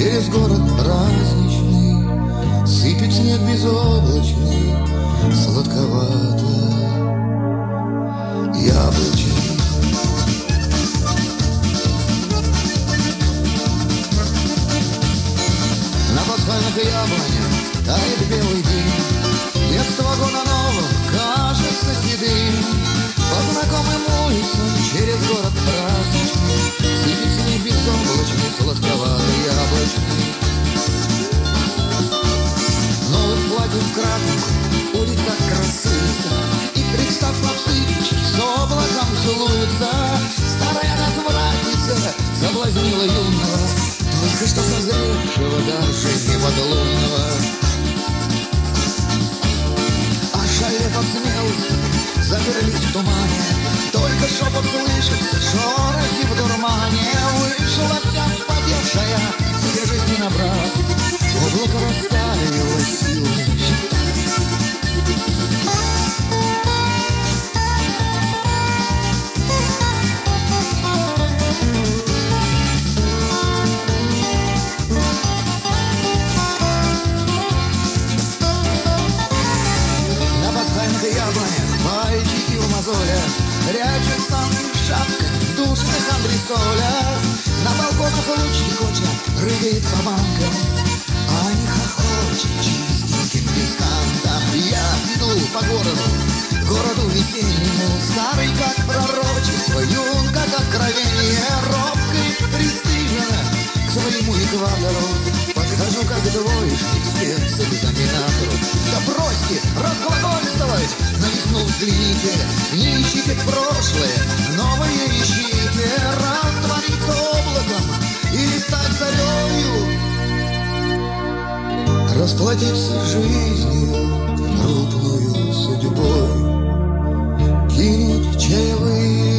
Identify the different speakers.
Speaker 1: через город праздничный сыпет снег безоблачный, сладковато яблочный. На пасхальных яблонях тает белый дым, детство года нового кажется седым. По знакомым улицам через город праздничный сыпет снег безоблачный, сладковатый яблочный. Новых платьев красных улица красуется, и представь, на встрече с облаком целуется. Старая развратница соблазнила юного, только что созревшего даже неподлунного. Ошалев от смелости, заперлись в тумане, только шепот слышится, шорохи в дурмане. Вышла вся вспотевшая, свежести набрав, облако растаяло сил не считать. Мальчики в мозолях прячутся в шапках, в душных антресолях. На балконах лучи коча прыгает по банкам, а они хохочет чистеньким дискантом. Я иду по городу весеннему, старый как пророчество, юн как откровение, робко и пристыженно к своему экватору подхожу как двоечник спецэкзаменатору. Да бросьте разглагольствовать, на весну взгляните, не ищите прошлое, новое ищите. Раствориться облаком или стать зарею, расплатиться жизнью, крупную судьбой, кинуть чаевые